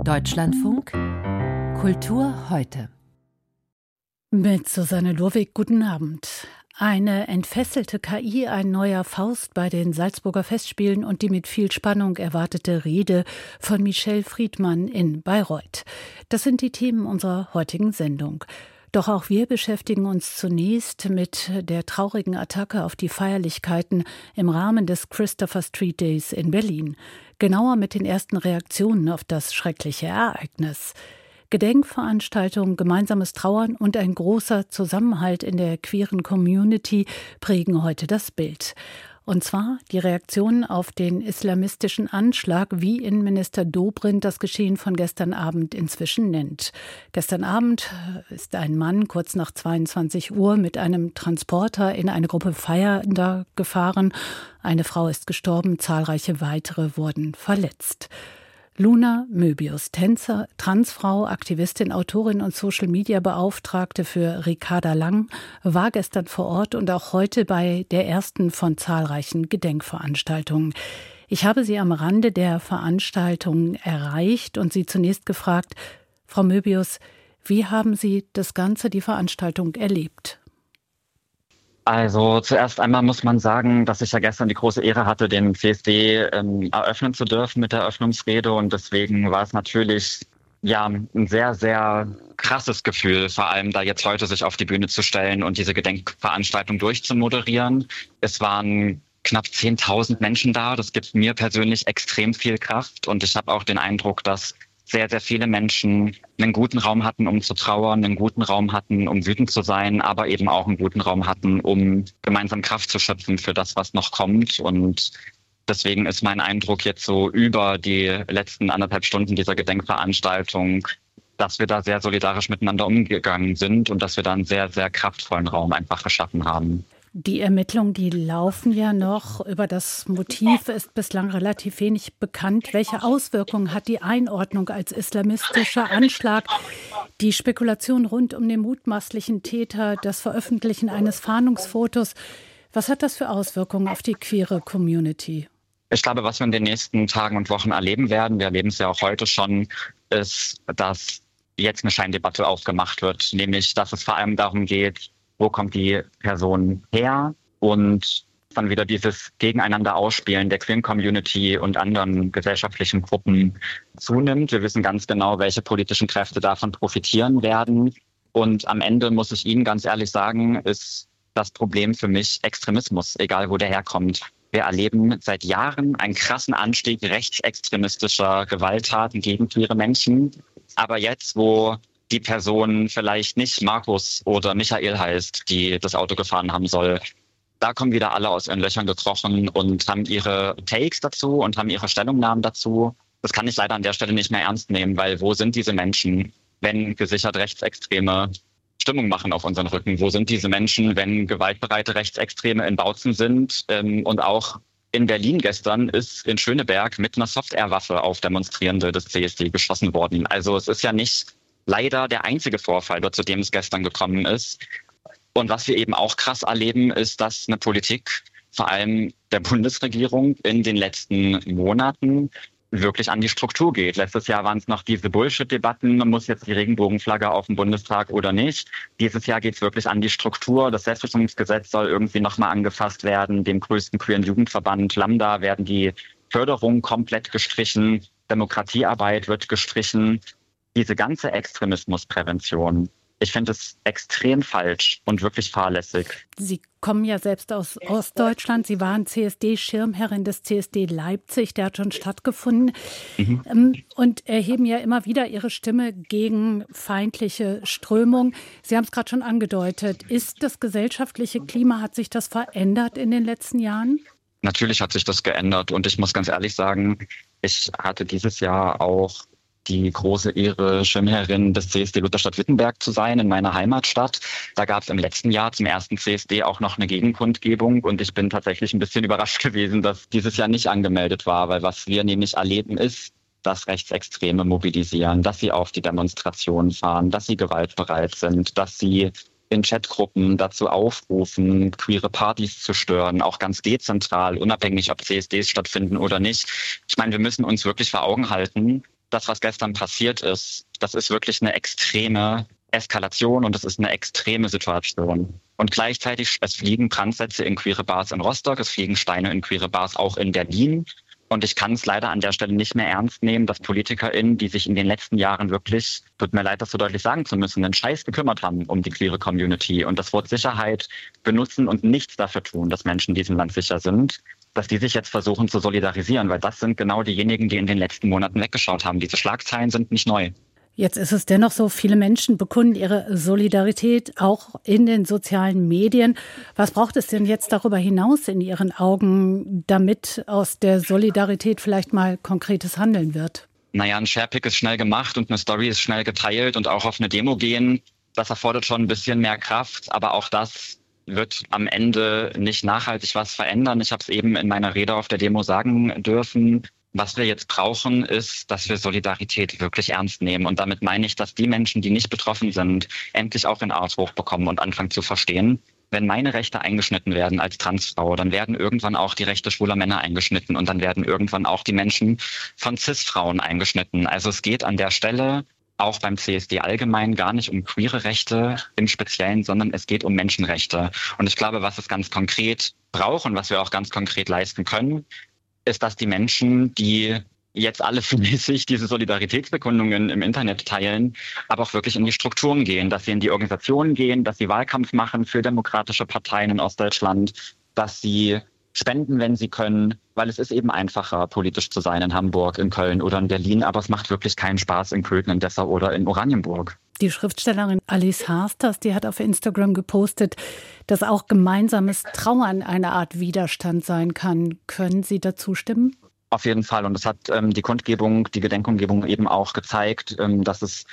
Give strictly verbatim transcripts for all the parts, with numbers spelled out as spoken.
Deutschlandfunk Kultur heute. Mit Susanne Lurwig, guten Abend. Eine entfesselte K I, ein neuer Faust bei den Salzburger Festspielen und die mit viel Spannung erwartete Rede von Michel Friedmann in Bayreuth. Das sind die Themen unserer heutigen Sendung. Doch auch wir beschäftigen uns zunächst mit der traurigen Attacke auf die Feierlichkeiten im Rahmen des Christopher Street Days in Berlin. Genauer mit den ersten Reaktionen auf das schreckliche Ereignis. Gedenkveranstaltungen, gemeinsames Trauern und ein großer Zusammenhalt in der queeren Community prägen heute das Bild. Und zwar die Reaktionen auf den islamistischen Anschlag, wie Innenminister Dobrindt das Geschehen von gestern Abend inzwischen nennt. Gestern Abend ist ein Mann kurz nach zweiundzwanzig Uhr mit einem Transporter in eine Gruppe Feiernder gefahren. Eine Frau ist gestorben, zahlreiche weitere wurden verletzt. Luna Möbius, Tänzer, Transfrau, Aktivistin, Autorin und Social-Media-Beauftragte für Ricarda Lang, war gestern vor Ort und auch heute bei der ersten von zahlreichen Gedenkveranstaltungen. Ich habe sie am Rande der Veranstaltung erreicht und sie zunächst gefragt: Frau Möbius, wie haben Sie das Ganze, die Veranstaltung, erlebt? Also zuerst einmal muss man sagen, dass ich ja gestern die große Ehre hatte, den C S D ähm, eröffnen zu dürfen mit der Eröffnungsrede, und deswegen war es natürlich ja ein sehr, sehr krasses Gefühl, vor allem da jetzt heute sich auf die Bühne zu stellen und diese Gedenkveranstaltung durchzumoderieren. Es waren knapp zehntausend Menschen da, das gibt mir persönlich extrem viel Kraft, und ich habe auch den Eindruck, dass sehr, sehr viele Menschen einen guten Raum hatten, um zu trauern, einen guten Raum hatten, um wütend zu sein, aber eben auch einen guten Raum hatten, um gemeinsam Kraft zu schöpfen für das, was noch kommt. Und deswegen ist mein Eindruck jetzt so über die letzten anderthalb Stunden dieser Gedenkveranstaltung, dass wir da sehr solidarisch miteinander umgegangen sind und dass wir da einen sehr, sehr kraftvollen Raum einfach geschaffen haben. Die Ermittlungen, die laufen ja noch. Über das Motiv ist bislang relativ wenig bekannt. Welche Auswirkungen hat die Einordnung als islamistischer Anschlag, die Spekulation rund um den mutmaßlichen Täter, das Veröffentlichen eines Fahndungsfotos? Was hat das für Auswirkungen auf die queere Community? Ich glaube, was wir in den nächsten Tagen und Wochen erleben werden, wir erleben es ja auch heute schon, ist, dass jetzt eine Scheindebatte aufgemacht wird. Nämlich, dass es vor allem darum geht, wo kommt die Person her, und dann wieder dieses Gegeneinander Ausspielen der queeren Community und anderen gesellschaftlichen Gruppen zunimmt. Wir wissen ganz genau, welche politischen Kräfte davon profitieren werden. Und am Ende muss ich Ihnen ganz ehrlich sagen, ist das Problem für mich Extremismus, egal wo der herkommt. Wir erleben seit Jahren einen krassen Anstieg rechtsextremistischer Gewalttaten gegen queere Menschen. Aber jetzt, wo die Person vielleicht nicht Markus oder Michael heißt, die das Auto gefahren haben soll, da kommen wieder alle aus ihren Löchern gekrochen und haben ihre Takes dazu und haben ihre Stellungnahmen dazu. Das kann ich leider an der Stelle nicht mehr ernst nehmen, weil wo sind diese Menschen, wenn gesichert Rechtsextreme Stimmung machen auf unseren Rücken? Wo sind diese Menschen, wenn gewaltbereite Rechtsextreme in Bautzen sind? Und auch in Berlin gestern ist in Schöneberg mit einer Soft-Air-Waffe auf Demonstrierende des C S D geschossen worden. Also es ist ja nicht leider der einzige Vorfall, zu dem es gestern gekommen ist. Und was wir eben auch krass erleben, ist, dass eine Politik, vor allem der Bundesregierung, in den letzten Monaten wirklich an die Struktur geht. Letztes Jahr waren es noch diese Bullshit-Debatten, muss jetzt die Regenbogenflagge auf dem Bundestag oder nicht. Dieses Jahr geht es wirklich an die Struktur. Das Selbstbestimmungsgesetz soll irgendwie nochmal angefasst werden. Dem größten queeren Jugendverband Lambda werden die Förderungen komplett gestrichen. Demokratiearbeit wird gestrichen. Diese ganze Extremismusprävention, ich finde es extrem falsch und wirklich fahrlässig. Sie kommen ja selbst aus Ostdeutschland. Sie waren C S D-Schirmherrin des C S D Leipzig, der hat schon stattgefunden. Mhm. Und erheben ja immer wieder Ihre Stimme gegen feindliche Strömungen. Sie haben es gerade schon angedeutet. Ist das gesellschaftliche Klima, hat sich das verändert in den letzten Jahren? Natürlich hat sich das geändert, und ich muss ganz ehrlich sagen, ich hatte dieses Jahr auch die große Ehre, Schirmherrin des C S D Lutherstadt-Wittenberg zu sein, in meiner Heimatstadt. Da gab es im letzten Jahr zum ersten C S D auch noch eine Gegenkundgebung, und ich bin tatsächlich ein bisschen überrascht gewesen, dass dieses Jahr nicht angemeldet war, weil was wir nämlich erleben ist, dass Rechtsextreme mobilisieren, dass sie auf die Demonstrationen fahren, dass sie gewaltbereit sind, dass sie in Chatgruppen dazu aufrufen, queere Partys zu stören, auch ganz dezentral, unabhängig, ob C S Ds stattfinden oder nicht. Ich meine, wir müssen uns wirklich vor Augen halten, das, was gestern passiert ist, das ist wirklich eine extreme Eskalation und es ist eine extreme Situation. Und gleichzeitig, es fliegen Brandsätze in queere Bars in Rostock, es fliegen Steine in queere Bars auch in Berlin. Und ich kann es leider an der Stelle nicht mehr ernst nehmen, dass PolitikerInnen, die sich in den letzten Jahren wirklich, tut mir leid, das so deutlich sagen zu müssen, einen Scheiß gekümmert haben um die queere Community und das Wort Sicherheit benutzen und nichts dafür tun, dass Menschen in diesem Land sicher sind, dass die sich jetzt versuchen zu solidarisieren, weil das sind genau diejenigen, die in den letzten Monaten weggeschaut haben. Diese Schlagzeilen sind nicht neu. Jetzt ist es dennoch so, viele Menschen bekunden ihre Solidarität auch in den sozialen Medien. Was braucht es denn jetzt darüber hinaus in Ihren Augen, damit aus der Solidarität vielleicht mal konkretes Handeln wird? Naja, ein Sharepick ist schnell gemacht und eine Story ist schnell geteilt und auch auf eine Demo gehen. Das erfordert schon ein bisschen mehr Kraft, aber auch das wird am Ende nicht nachhaltig was verändern. Ich habe es eben in meiner Rede auf der Demo sagen dürfen. Was wir jetzt brauchen, ist, dass wir Solidarität wirklich ernst nehmen. Und damit meine ich, dass die Menschen, die nicht betroffen sind, endlich auch den Arsch hochbekommen und anfangen zu verstehen. Wenn meine Rechte eingeschnitten werden als Transfrau, dann werden irgendwann auch die Rechte schwuler Männer eingeschnitten und dann werden irgendwann auch die Menschen von Cis-Frauen eingeschnitten. Also es geht an der Stelle auch beim C S D allgemein gar nicht um queere Rechte im Speziellen, sondern es geht um Menschenrechte. Und ich glaube, was es ganz konkret braucht und was wir auch ganz konkret leisten können, ist, dass die Menschen, die jetzt alle fleißig diese Solidaritätsbekundungen im Internet teilen, aber auch wirklich in die Strukturen gehen, dass sie in die Organisationen gehen, dass sie Wahlkampf machen für demokratische Parteien in Ostdeutschland, dass sie spenden, wenn sie können, weil es ist eben einfacher, politisch zu sein in Hamburg, in Köln oder in Berlin, aber es macht wirklich keinen Spaß in Köthen, in Dessau oder in Oranienburg. Die Schriftstellerin Alice Harsters, die hat auf Instagram gepostet, dass auch gemeinsames Trauern eine Art Widerstand sein kann. Können Sie dazu stimmen? Auf jeden Fall. Und das hat ähm, die Kundgebung, die Gedenkumgebung eben auch gezeigt, ähm, dass es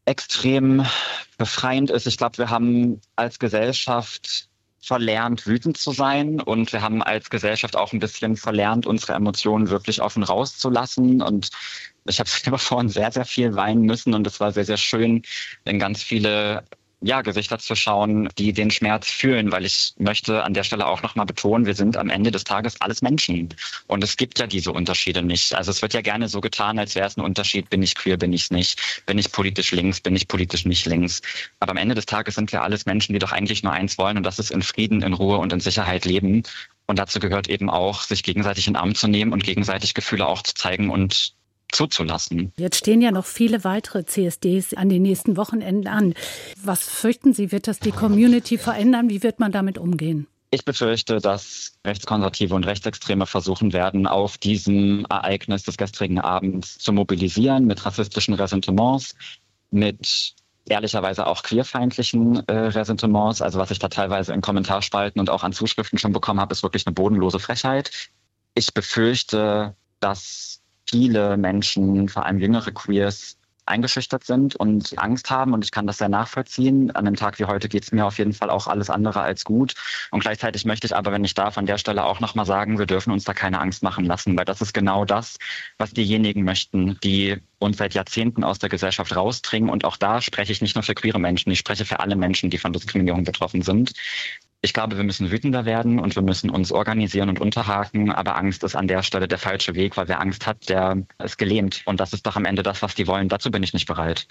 extrem befreiend ist. Ich glaube, wir haben als Gesellschaft verlernt, wütend zu sein und wir haben als Gesellschaft auch ein bisschen verlernt, unsere Emotionen wirklich offen rauszulassen. Und ich habe selber vorhin sehr, sehr viel weinen müssen und es war sehr, sehr schön, in ganz viele ja, Gesichter zu schauen, die den Schmerz fühlen, weil ich möchte an der Stelle auch nochmal betonen, wir sind am Ende des Tages alles Menschen und es gibt ja diese Unterschiede nicht. Also es wird ja gerne so getan, als wäre es ein Unterschied, bin ich queer, bin ich es nicht, bin ich politisch links, bin ich politisch nicht links. Aber am Ende des Tages sind wir alles Menschen, die doch eigentlich nur eins wollen und das ist in Frieden, in Ruhe und in Sicherheit leben. Und dazu gehört eben auch, sich gegenseitig in den Arm zu nehmen und gegenseitig Gefühle auch zu zeigen und zuzulassen. Jetzt stehen ja noch viele weitere C S Ds an den nächsten Wochenenden an. Was fürchten Sie, wird das die Community verändern? Wie wird man damit umgehen? Ich befürchte, dass Rechtskonservative und Rechtsextreme versuchen werden, auf diesem Ereignis des gestrigen Abends zu mobilisieren mit rassistischen Ressentiments, mit ehrlicherweise auch queerfeindlichen äh, Ressentiments. Also was ich da teilweise in Kommentarspalten und auch an Zuschriften schon bekommen habe, ist wirklich eine bodenlose Frechheit. Ich befürchte, dass viele Menschen, vor allem jüngere Queers, eingeschüchtert sind und Angst haben und ich kann das sehr nachvollziehen. An einem Tag wie heute geht es mir auf jeden Fall auch alles andere als gut und gleichzeitig möchte ich aber, wenn ich darf, an der Stelle auch nochmal sagen, wir dürfen uns da keine Angst machen lassen, weil das ist genau das, was diejenigen möchten, die uns seit Jahrzehnten aus der Gesellschaft rausdringen und auch da spreche ich nicht nur für queere Menschen, ich spreche für alle Menschen, die von Diskriminierung betroffen sind. Ich glaube, wir müssen wütender werden und wir müssen uns organisieren und unterhaken, aber Angst ist an der Stelle der falsche Weg, weil wer Angst hat, der ist gelähmt. Und das ist doch am Ende das, was die wollen. Dazu bin ich nicht bereit.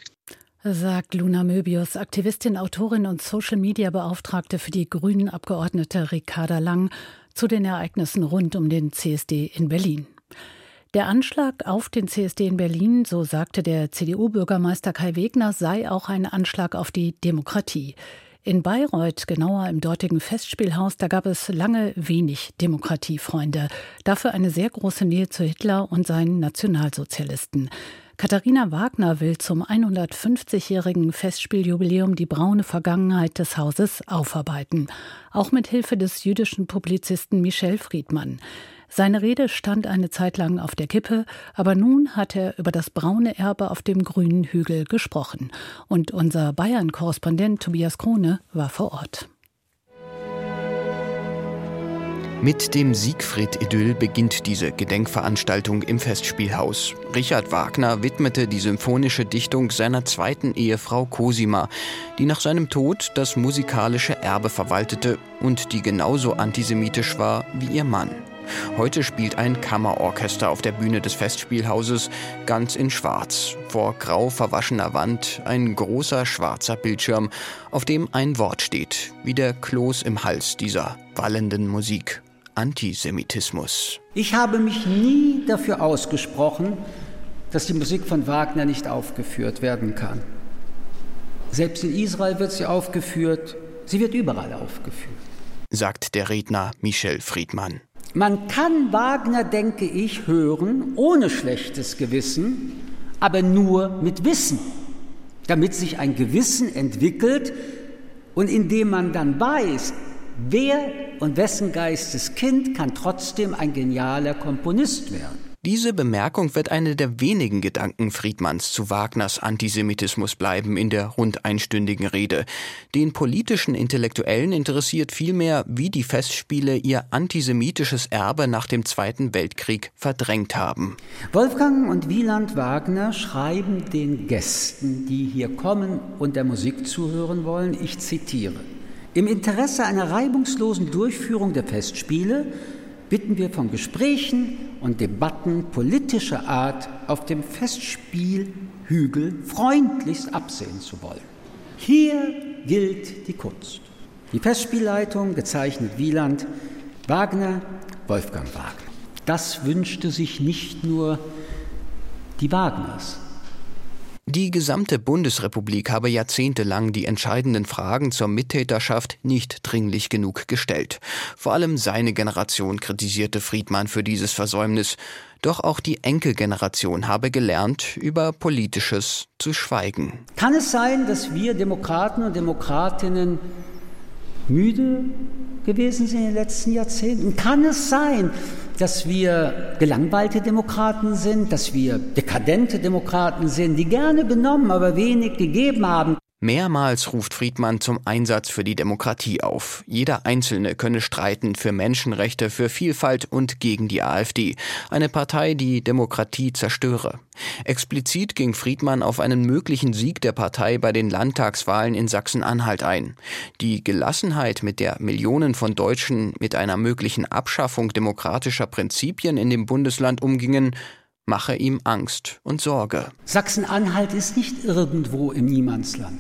Sagt Luna Möbius, Aktivistin, Autorin und Social-Media-Beauftragte für die Grünen-Abgeordnete Ricarda Lang zu den Ereignissen rund um den C S D in Berlin. Der Anschlag auf den C S D in Berlin, so sagte der C D U-Bürgermeister Kai Wegner, sei auch ein Anschlag auf die Demokratie. In Bayreuth, genauer im dortigen Festspielhaus, da gab es lange wenig Demokratiefreunde. Dafür eine sehr große Nähe zu Hitler und seinen Nationalsozialisten. Katharina Wagner will zum hundertfünfzigjährigen Festspieljubiläum die braune Vergangenheit des Hauses aufarbeiten. Auch mit Hilfe des jüdischen Publizisten Michel Friedmann. Seine Rede stand eine Zeit lang auf der Kippe, aber nun hat er über das braune Erbe auf dem grünen Hügel gesprochen. Und unser Bayern-Korrespondent Tobias Krone war vor Ort. Mit dem Siegfried-Idyll beginnt diese Gedenkveranstaltung im Festspielhaus. Richard Wagner widmete die symphonische Dichtung seiner zweiten Ehefrau Cosima, die nach seinem Tod das musikalische Erbe verwaltete und die genauso antisemitisch war wie ihr Mann. Heute spielt ein Kammerorchester auf der Bühne des Festspielhauses, ganz in Schwarz. Vor grau verwaschener Wand ein großer schwarzer Bildschirm, auf dem ein Wort steht, wie der Kloß im Hals dieser wallenden Musik. Antisemitismus. Ich habe mich nie dafür ausgesprochen, dass die Musik von Wagner nicht aufgeführt werden kann. Selbst in Israel wird sie aufgeführt, sie wird überall aufgeführt. Sagt der Redner Michel Friedmann. Man kann Wagner, denke ich, hören, ohne schlechtes Gewissen, aber nur mit Wissen, damit sich ein Gewissen entwickelt und indem man dann weiß, wer und wessen Geisteskind kann trotzdem ein genialer Komponist werden. Diese Bemerkung wird eine der wenigen Gedanken Friedmanns zu Wagners Antisemitismus bleiben in der rund einstündigen Rede. Den politischen Intellektuellen interessiert vielmehr, wie die Festspiele ihr antisemitisches Erbe nach dem Zweiten Weltkrieg verdrängt haben. Wolfgang und Wieland Wagner schreiben den Gästen, die hier kommen und der Musik zuhören wollen, ich zitiere: Im Interesse einer reibungslosen Durchführung der Festspiele bitten wir von Gesprächen und Debatten politischer Art auf dem Festspielhügel freundlichst absehen zu wollen. Hier gilt die Kunst. Die Festspielleitung, gezeichnet Wieland, Wagner, Wolfgang Wagner. Das wünschte sich nicht nur die Wagners. Die gesamte Bundesrepublik habe jahrzehntelang die entscheidenden Fragen zur Mittäterschaft nicht dringlich genug gestellt. Vor allem seine Generation kritisierte Friedmann für dieses Versäumnis. Doch auch die Enkelgeneration habe gelernt, über Politisches zu schweigen. Kann es sein, dass wir Demokraten und Demokratinnen müde gewesen sind in den letzten Jahrzehnten? Kann es sein, dass wir gelangweilte Demokraten sind, dass wir dekadente Demokraten sind, die gerne genommen, aber wenig gegeben haben? Mehrmals ruft Friedmann zum Einsatz für die Demokratie auf. Jeder Einzelne könne streiten für Menschenrechte, für Vielfalt und gegen die AfD. Eine Partei, die Demokratie zerstöre. Explizit ging Friedmann auf einen möglichen Sieg der Partei bei den Landtagswahlen in Sachsen-Anhalt ein. Die Gelassenheit, mit der Millionen von Deutschen mit einer möglichen Abschaffung demokratischer Prinzipien in dem Bundesland umgingen, mache ihm Angst und Sorge. Sachsen-Anhalt ist nicht irgendwo im Niemandsland.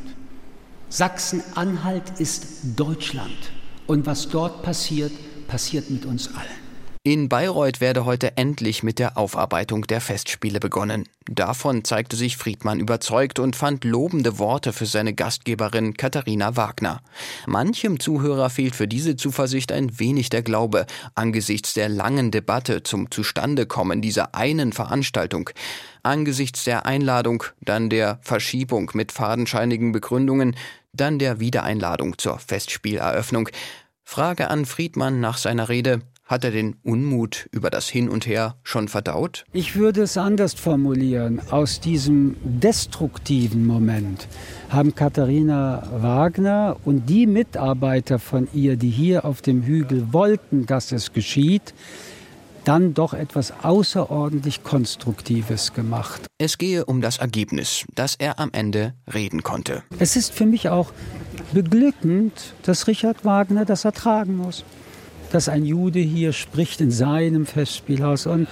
Sachsen-Anhalt ist Deutschland. Und was dort passiert, passiert mit uns allen. In Bayreuth werde heute endlich mit der Aufarbeitung der Festspiele begonnen. Davon zeigte sich Friedmann überzeugt und fand lobende Worte für seine Gastgeberin Katharina Wagner. Manchem Zuhörer fehlt für diese Zuversicht ein wenig der Glaube, angesichts der langen Debatte zum Zustandekommen dieser einen Veranstaltung. Angesichts der Einladung, dann der Verschiebung mit fadenscheinigen Begründungen, dann der Wiedereinladung zur Festspieleröffnung. Frage an Friedmann nach seiner Rede: Hat er den Unmut über das Hin und Her schon verdaut? Ich würde es anders formulieren. Aus diesem destruktiven Moment haben Katharina Wagner und die Mitarbeiter von ihr, die hier auf dem Hügel wollten, dass es geschieht, dann doch etwas außerordentlich Konstruktives gemacht. Es gehe um das Ergebnis, dass er am Ende reden konnte. Es ist für mich auch beglückend, dass Richard Wagner das ertragen muss. Dass ein Jude hier spricht in seinem Festspielhaus. Und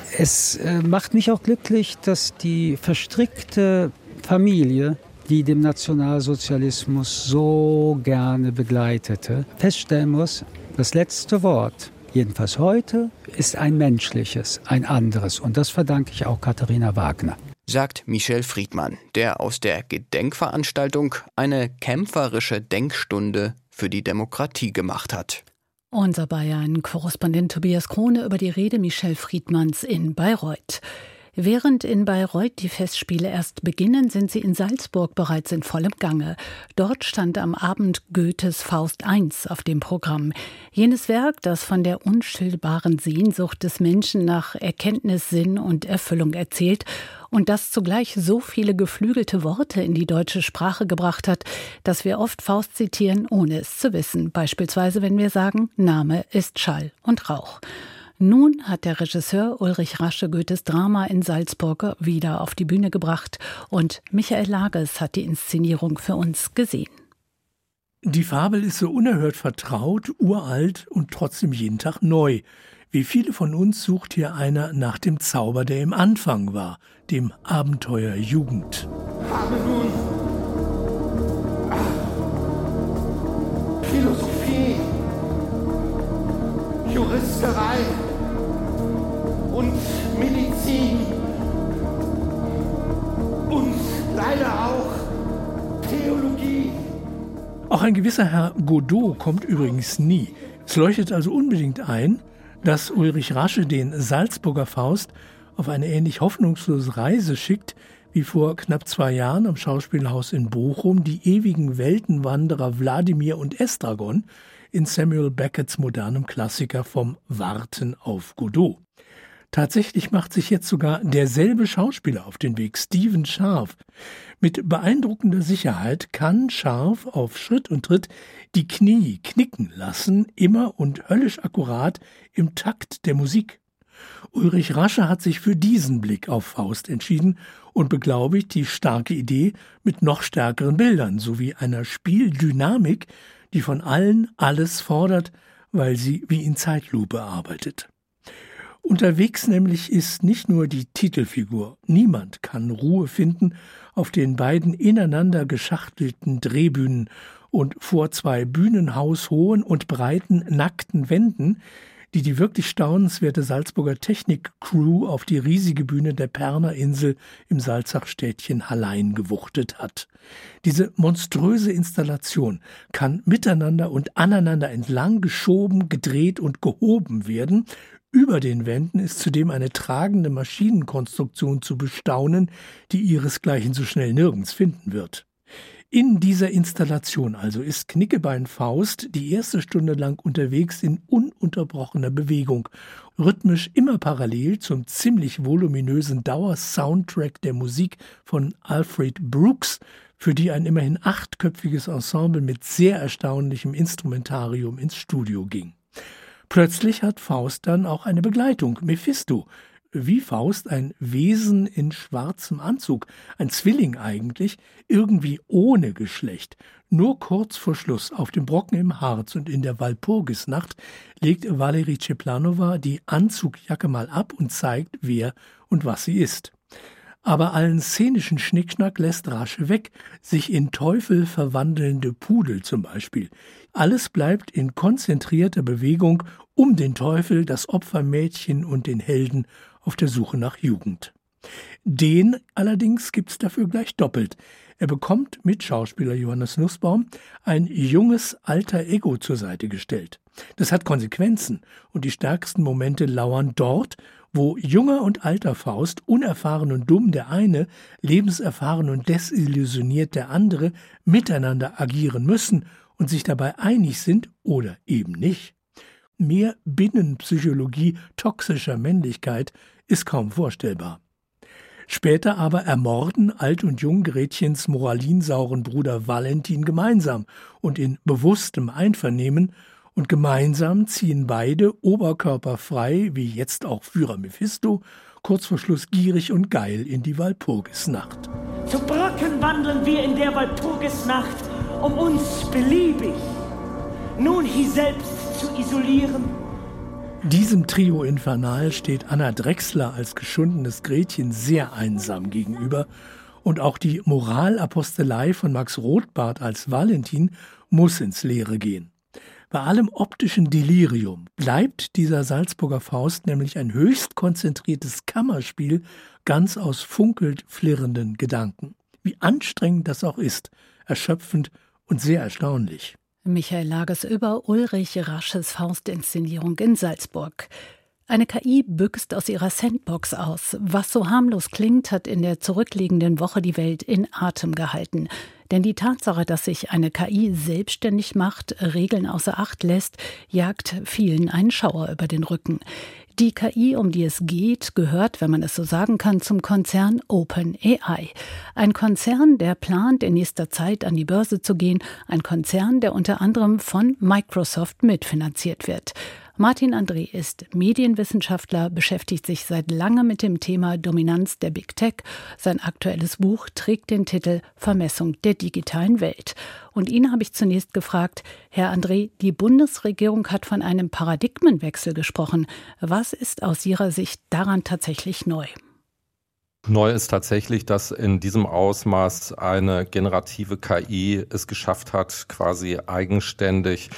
es äh, macht mich auch glücklich, dass die verstrickte Familie, die dem Nationalsozialismus so gerne begleitete, feststellen muss, das letzte Wort, jedenfalls heute, ist ein menschliches, ein anderes. Und das verdanke ich auch Katharina Wagner. Sagt Michel Friedmann, der aus der Gedenkveranstaltung eine kämpferische Denkstunde für die Demokratie gemacht hat. Unser Bayern-Korrespondent Tobias Krone über die Rede Michel Friedmanns in Bayreuth. Während in Bayreuth die Festspiele erst beginnen, sind sie in Salzburg bereits in vollem Gange. Dort stand am Abend Goethes Faust eins auf dem Programm. Jenes Werk, das von der unstillbaren Sehnsucht des Menschen nach Erkenntnis, Sinn und Erfüllung erzählt und das zugleich so viele geflügelte Worte in die deutsche Sprache gebracht hat, dass wir oft Faust zitieren, ohne es zu wissen. Beispielsweise, wenn wir sagen, Name ist Schall und Rauch. Nun hat der Regisseur Ulrich Rasche Goethes Drama in Salzburg wieder auf die Bühne gebracht und Michael Lages hat die Inszenierung für uns gesehen. Die Fabel ist so unerhört vertraut, uralt und trotzdem jeden Tag neu. Wie viele von uns sucht hier einer nach dem Zauber, der im Anfang war, dem Abenteuer Jugend. Habe nun Philosophie, Juristerei und Medizin und leider auch Theologie. Auch ein gewisser Herr Godot kommt übrigens nie. Es leuchtet also unbedingt ein, dass Ulrich Rasche den Salzburger Faust auf eine ähnlich hoffnungslose Reise schickt, wie vor knapp zwei Jahren am Schauspielhaus in Bochum die ewigen Weltenwanderer Wladimir und Estragon in Samuel Becketts modernem Klassiker vom Warten auf Godot. Tatsächlich macht sich jetzt sogar derselbe Schauspieler auf den Weg, Stephen Scharf. Mit beeindruckender Sicherheit kann Scharf auf Schritt und Tritt die Knie knicken lassen, immer und höllisch akkurat im Takt der Musik. Ulrich Rasche hat sich für diesen Blick auf Faust entschieden und beglaubigt die starke Idee mit noch stärkeren Bildern sowie einer Spieldynamik, die von allen alles fordert, weil sie wie in Zeitlupe arbeitet. Unterwegs nämlich ist nicht nur die Titelfigur. Niemand kann Ruhe finden auf den beiden ineinander geschachtelten Drehbühnen und vor zwei bühnenhaushohen und breiten, nackten Wänden, die die wirklich staunenswerte Salzburger Technik-Crew auf die riesige Bühne der Perner Insel im Salzachstädtchen Hallein gewuchtet hat. Diese monströse Installation kann miteinander und aneinander entlang geschoben, gedreht und gehoben werden. Über den Wänden ist zudem eine tragende Maschinenkonstruktion zu bestaunen, die ihresgleichen so schnell nirgends finden wird. In dieser Installation also ist Knickebein Faust die erste Stunde lang unterwegs in ununterbrochener Bewegung, rhythmisch immer parallel zum ziemlich voluminösen Dauer-Soundtrack der Musik von Alfred Brooks, für die ein immerhin achtköpfiges Ensemble mit sehr erstaunlichem Instrumentarium ins Studio ging. Plötzlich hat Faust dann auch eine Begleitung, Mephisto. Wie Faust ein Wesen in schwarzem Anzug, ein Zwilling eigentlich, irgendwie ohne Geschlecht. Nur kurz vor Schluss auf dem Brocken im Harz und in der Walpurgisnacht legt Valerie Ceplanova die Anzugjacke mal ab und zeigt, wer und was sie ist. Aber allen szenischen Schnickschnack lässt Rasche weg, sich in Teufel verwandelnde Pudel zum Beispiel. Alles bleibt in konzentrierter Bewegung um den Teufel, das Opfermädchen und den Helden auf der Suche nach Jugend. Den allerdings gibt's dafür gleich doppelt. Er bekommt mit Schauspieler Johannes Nussbaum ein junges alter Ego zur Seite gestellt. Das hat Konsequenzen und die stärksten Momente lauern dort, wo junger und alter Faust, unerfahren und dumm der eine, lebenserfahren und desillusioniert der andere, miteinander agieren müssen und sich dabei einig sind oder eben nicht. Mehr Binnenpsychologie toxischer Männlichkeit ist kaum vorstellbar. Später aber ermorden Alt und Jung Gretchens moralinsauren Bruder Valentin gemeinsam und in bewusstem Einvernehmen, und gemeinsam ziehen beide oberkörperfrei, wie jetzt auch Führer Mephisto, kurz vor Schluss gierig und geil in die Walpurgisnacht. Zu Brücken wandeln wir in der Walpurgisnacht, um uns beliebig nun hier selbst zu isolieren. Diesem Trio infernal steht Anna Drechsler als geschundenes Gretchen sehr einsam gegenüber und auch die Moralapostelei von Max Rothbart als Valentin muss ins Leere gehen. Bei allem optischen Delirium bleibt dieser Salzburger Faust nämlich ein höchst konzentriertes Kammerspiel ganz aus funkelt flirrenden Gedanken. Wie anstrengend das auch ist, erschöpfend und sehr erstaunlich. Michael Lagers über Ulrich Rasches Faustinszenierung in Salzburg. Eine K I büxt aus ihrer Sandbox aus. Was so harmlos klingt, hat in der zurückliegenden Woche die Welt in Atem gehalten. Denn die Tatsache, dass sich eine K I selbstständig macht, Regeln außer Acht lässt, jagt vielen einen Schauer über den Rücken. Die K I, um die es geht, gehört, wenn man es so sagen kann, zum Konzern OpenAI. Ein Konzern, der plant, in nächster Zeit an die Börse zu gehen. Ein Konzern, der unter anderem von Microsoft mitfinanziert wird. Martin André ist Medienwissenschaftler, beschäftigt sich seit langem mit dem Thema Dominanz der Big Tech. Sein aktuelles Buch trägt den Titel Vermessung der digitalen Welt. Und ihn habe ich zunächst gefragt, Herr André, die Bundesregierung hat von einem Paradigmenwechsel gesprochen. Was ist aus Ihrer Sicht daran tatsächlich neu? Neu ist tatsächlich, dass in diesem Ausmaß eine generative K I es geschafft hat, quasi eigenständig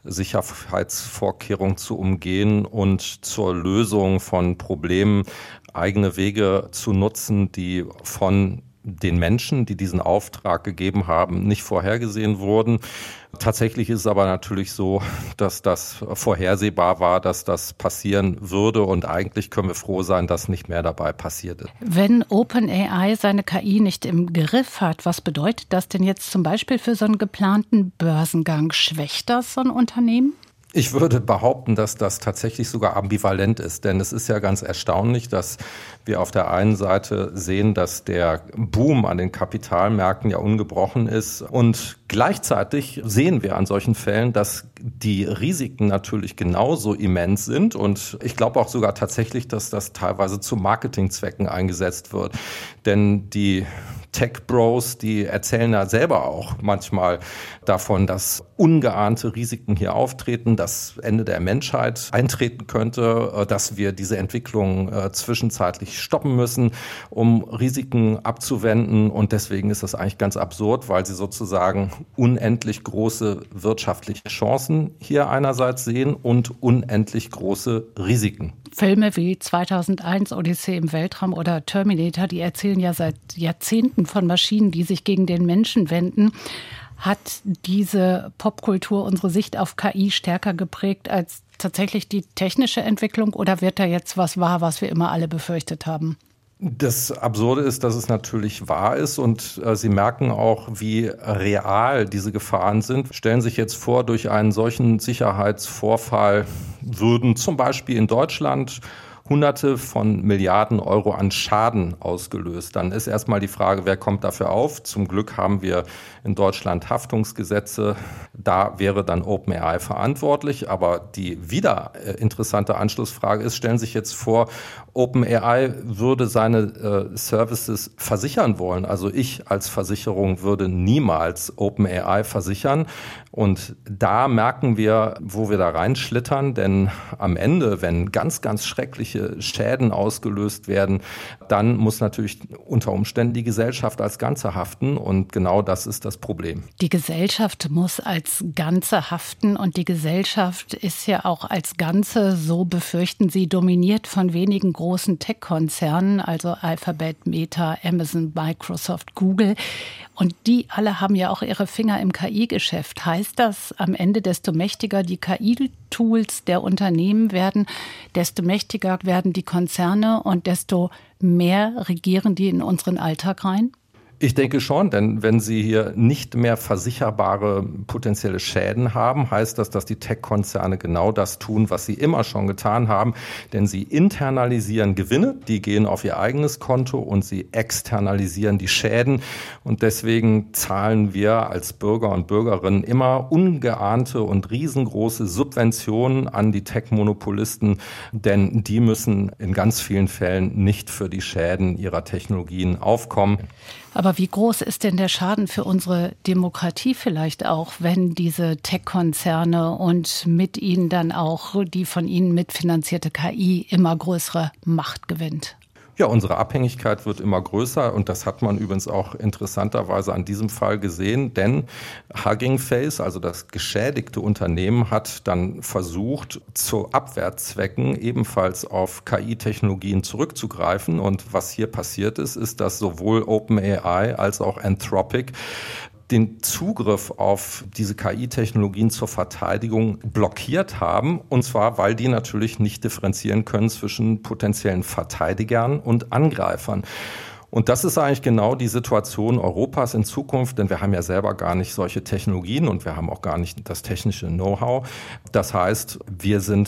Sicherheitsvorkehrungen zu umgehen und zur Lösung von Problemen eigene Wege zu nutzen, die von den Menschen, die diesen Auftrag gegeben haben, nicht vorhergesehen wurden. Tatsächlich ist es aber natürlich so, dass das vorhersehbar war, dass das passieren würde und eigentlich können wir froh sein, dass nicht mehr dabei passiert ist. Wenn OpenAI seine K I nicht im Griff hat, was bedeutet das denn jetzt zum Beispiel für so einen geplanten Börsengang? Schwächt das so ein Unternehmen? Ich würde behaupten, dass das tatsächlich sogar ambivalent ist, denn es ist ja ganz erstaunlich, dass wir auf der einen Seite sehen, dass der Boom an den Kapitalmärkten ja ungebrochen ist und gleichzeitig sehen wir an solchen Fällen, dass die Risiken natürlich genauso immens sind und ich glaube auch sogar tatsächlich, dass das teilweise zu Marketingzwecken eingesetzt wird, denn die Tech-Bros, die erzählen ja selber auch manchmal davon, dass ungeahnte Risiken hier auftreten, dass Ende der Menschheit eintreten könnte, dass wir diese Entwicklung äh, zwischenzeitlich stoppen müssen, um Risiken abzuwenden. Und deswegen ist das eigentlich ganz absurd, weil sie sozusagen unendlich große wirtschaftliche Chancen hier einerseits sehen und unendlich große Risiken. Filme wie zweitausendeins Odyssee im Weltraum oder Terminator, die erzählen ja seit Jahrzehnten von Maschinen, die sich gegen den Menschen wenden. Hat diese Popkultur unsere Sicht auf K I stärker geprägt als tatsächlich die technische Entwicklung oder wird da jetzt was wahr, was wir immer alle befürchtet haben? Das Absurde ist, dass es natürlich wahr ist und äh, Sie merken auch, wie real diese Gefahren sind. Stellen Sie sich jetzt vor, durch einen solchen Sicherheitsvorfall würden zum Beispiel in Deutschland Hunderte von Milliarden Euro an Schaden ausgelöst. Dann ist erstmal die Frage, wer kommt dafür auf? Zum Glück haben wir in Deutschland Haftungsgesetze. Da wäre dann OpenAI verantwortlich. Aber die wieder interessante Anschlussfrage ist, stellen Sie sich jetzt vor, OpenAI würde seine äh, Services versichern wollen. Also ich als Versicherung würde niemals OpenAI versichern. Und da merken wir, wo wir da reinschlittern. Denn am Ende, wenn ganz, ganz schreckliche Schäden ausgelöst werden, dann muss natürlich unter Umständen die Gesellschaft als Ganze haften. Und genau das ist das Problem. Die Gesellschaft muss als Ganze haften. Und die Gesellschaft ist ja auch als Ganze, so befürchten Sie, dominiert von wenigen großen Tech-Konzernen, also Alphabet, Meta, Amazon, Microsoft, Google. Und die alle haben ja auch ihre Finger im K I-Geschäft. Heißt das am Ende, desto mächtiger die K I-Tools der Unternehmen werden, desto mächtiger werden die Konzerne und desto mehr regieren die in unseren Alltag rein? Ich denke schon, denn wenn Sie hier nicht mehr versicherbare potenzielle Schäden haben, heißt das, dass die Tech-Konzerne genau das tun, was sie immer schon getan haben. Denn sie internalisieren Gewinne, die gehen auf ihr eigenes Konto und sie externalisieren die Schäden. Und deswegen zahlen wir als Bürger und Bürgerinnen immer ungeahnte und riesengroße Subventionen an die Tech-Monopolisten, denn die müssen in ganz vielen Fällen nicht für die Schäden ihrer Technologien aufkommen. Aber wie groß ist denn der Schaden für unsere Demokratie vielleicht auch, wenn diese Tech-Konzerne und mit ihnen dann auch die von ihnen mitfinanzierte K I immer größere Macht gewinnt? Ja, unsere Abhängigkeit wird immer größer und das hat man übrigens auch interessanterweise an diesem Fall gesehen, denn Hugging Face, also das geschädigte Unternehmen, hat dann versucht, zu Abwehrzwecken ebenfalls auf K I-Technologien zurückzugreifen und was hier passiert ist, ist, dass sowohl OpenAI als auch Anthropic den Zugriff auf diese K I-Technologien zur Verteidigung blockiert haben. Und zwar, weil die natürlich nicht differenzieren können zwischen potenziellen Verteidigern und Angreifern. Und das ist eigentlich genau die Situation Europas in Zukunft, denn wir haben ja selber gar nicht solche Technologien und wir haben auch gar nicht das technische Know-how. Das heißt, wir sind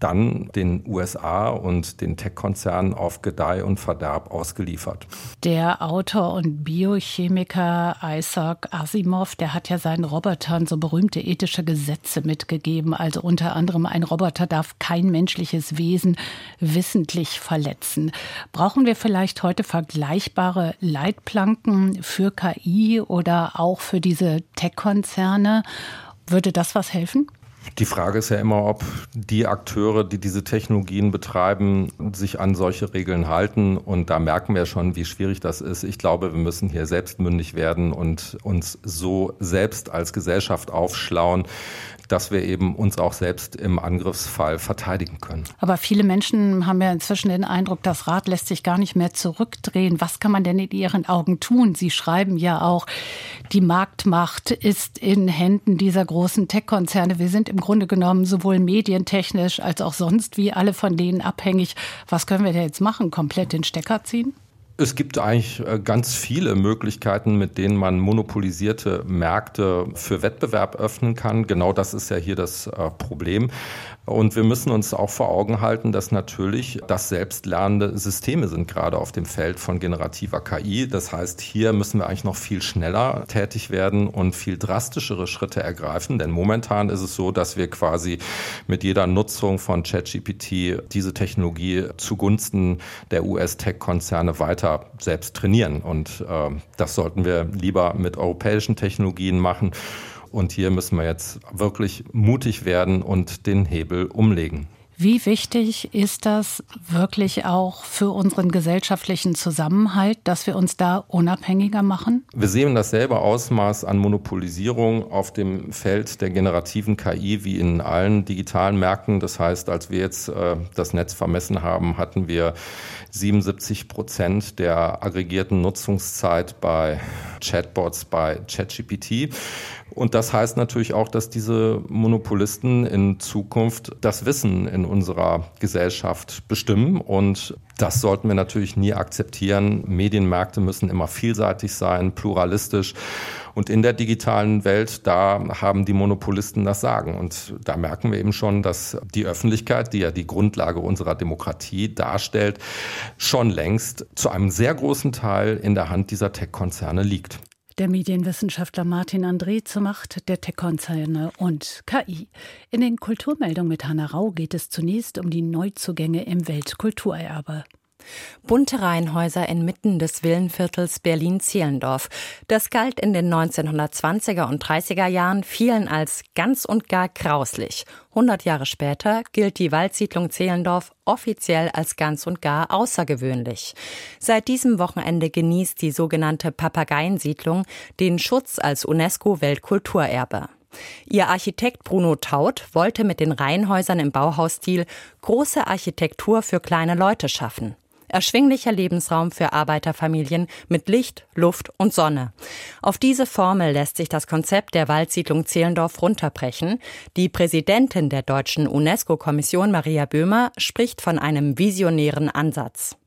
dann den U S A und den Tech-Konzernen auf Gedeih und Verderb ausgeliefert. Der Autor und Biochemiker Isaac Asimov, der hat ja seinen Robotern so berühmte ethische Gesetze mitgegeben. Also unter anderem, ein Roboter darf kein menschliches Wesen wissentlich verletzen. Brauchen wir vielleicht heute vergleichbare Leitplanken für K I oder auch für diese Tech-Konzerne? Würde das was helfen? Die Frage ist ja immer, ob die Akteure, die diese Technologien betreiben, sich an solche Regeln halten. Und da merken wir schon, wie schwierig das ist. Ich glaube, wir müssen hier selbstmündig werden und uns so selbst als Gesellschaft aufschlauen, dass wir eben uns auch selbst im Angriffsfall verteidigen können. Aber viele Menschen haben ja inzwischen den Eindruck, das Rad lässt sich gar nicht mehr zurückdrehen. Was kann man denn in Ihren Augen tun? Sie schreiben ja auch, die Marktmacht ist in Händen dieser großen Tech-Konzerne. Wir sind im Grunde genommen sowohl medientechnisch als auch sonst wie alle von denen abhängig. Was können wir da jetzt machen? Komplett den Stecker ziehen? Es gibt eigentlich ganz viele Möglichkeiten, mit denen man monopolisierte Märkte für Wettbewerb öffnen kann. Genau das ist ja hier das Problem. Und wir müssen uns auch vor Augen halten, dass natürlich das selbstlernende Systeme sind, gerade auf dem Feld von generativer K I. Das heißt, hier müssen wir eigentlich noch viel schneller tätig werden und viel drastischere Schritte ergreifen. Denn momentan ist es so, dass wir quasi mit jeder Nutzung von ChatGPT diese Technologie zugunsten der U S-Tech-Konzerne weiter selbst trainieren. Und äh, das sollten wir lieber mit europäischen Technologien machen. Und hier müssen wir jetzt wirklich mutig werden und den Hebel umlegen. Wie wichtig ist das wirklich auch für unseren gesellschaftlichen Zusammenhalt, dass wir uns da unabhängiger machen? Wir sehen dasselbe Ausmaß an Monopolisierung auf dem Feld der generativen K I wie in allen digitalen Märkten. Das heißt, als wir jetzt äh, das Netz vermessen haben, hatten wir siebenundsiebzig Prozent der aggregierten Nutzungszeit bei Chatbots bei ChatGPT. Und das heißt natürlich auch, dass diese Monopolisten in Zukunft das Wissen in unserer Gesellschaft bestimmen. Und das sollten wir natürlich nie akzeptieren. Medienmärkte müssen immer vielseitig sein, pluralistisch. Und in der digitalen Welt, da haben die Monopolisten das Sagen. Und da merken wir eben schon, dass die Öffentlichkeit, die ja die Grundlage unserer Demokratie darstellt, schon längst zu einem sehr großen Teil in der Hand dieser Tech-Konzerne liegt. Der Medienwissenschaftler Martin André zur Macht der Tech-Konzerne und K I. In den Kulturmeldungen mit Hanna Rau geht es zunächst um die Neuzugänge im Weltkulturerbe. Bunte Reihenhäuser inmitten des Villenviertels Berlin-Zehlendorf. Das galt in den neunzehnhundertzwanziger und dreißiger Jahren vielen als ganz und gar grauslich. hundert Jahre später gilt die Waldsiedlung Zehlendorf offiziell als ganz und gar außergewöhnlich. Seit diesem Wochenende genießt die sogenannte Papageiensiedlung den Schutz als UNESCO-Weltkulturerbe. Ihr Architekt Bruno Taut wollte mit den Reihenhäusern im Bauhausstil große Architektur für kleine Leute schaffen. Erschwinglicher Lebensraum für Arbeiterfamilien mit Licht, Luft und Sonne. Auf diese Formel lässt sich das Konzept der Waldsiedlung Zehlendorf runterbrechen. Die Präsidentin der deutschen UNESCO-Kommission, Maria Böhmer, spricht von einem visionären Ansatz.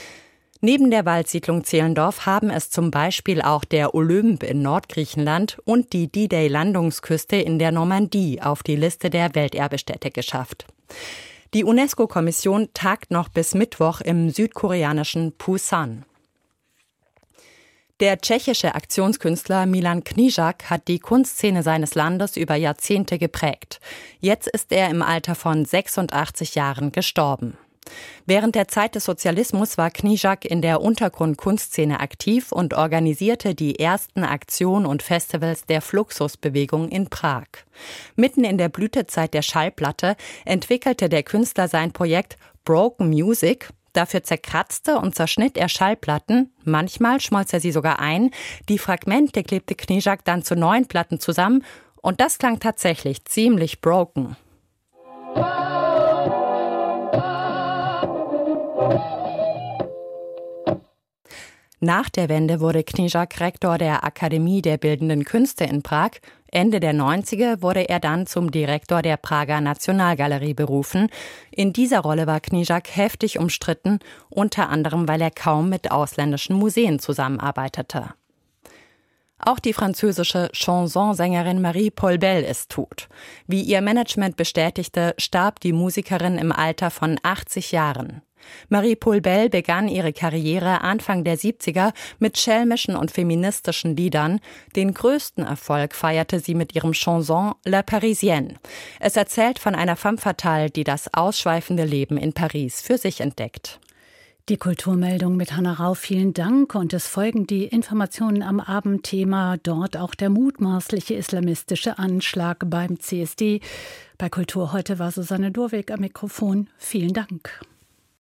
Neben der Waldsiedlung Zehlendorf haben es zum Beispiel auch der Olymp in Nordgriechenland und die D-Day-Landungsküste in der Normandie auf die Liste der Welterbestätte geschafft. Die UNESCO-Kommission tagt noch bis Mittwoch im südkoreanischen Pusan. Der tschechische Aktionskünstler Milan Knížák hat die Kunstszene seines Landes über Jahrzehnte geprägt. Jetzt ist er im Alter von sechsundachtzig Jahren gestorben. Während der Zeit des Sozialismus war Knížák in der Untergrundkunstszene aktiv und organisierte die ersten Aktionen und Festivals der Fluxusbewegung in Prag. Mitten in der Blütezeit der Schallplatte entwickelte der Künstler sein Projekt Broken Music. Dafür zerkratzte und zerschnitt er Schallplatten, manchmal schmolz er sie sogar ein. Die Fragmente klebte Knížák dann zu neuen Platten zusammen und das klang tatsächlich ziemlich broken. Nach der Wende wurde Knížák Rektor der Akademie der Bildenden Künste in Prag. Ende der neunziger wurde er dann zum Direktor der Prager Nationalgalerie berufen. In dieser Rolle war Knížák heftig umstritten, unter anderem, weil er kaum mit ausländischen Museen zusammenarbeitete. Auch die französische Chansonsängerin Marie-Paul Bell ist tot. Wie ihr Management bestätigte, starb die Musikerin im Alter von achtzig Jahren. Marie-Paul Bell begann ihre Karriere Anfang der siebziger mit schelmischen und feministischen Liedern. Den größten Erfolg feierte sie mit ihrem Chanson La Parisienne. Es erzählt von einer femme fatale, die das ausschweifende Leben in Paris für sich entdeckt. Die Kulturmeldung mit Hanna Rau, vielen Dank. Und es folgen die Informationen am Abendthema. Dort auch der mutmaßliche islamistische Anschlag beim C S D. Bei Kultur heute war Susanne Durweg am Mikrofon. Vielen Dank.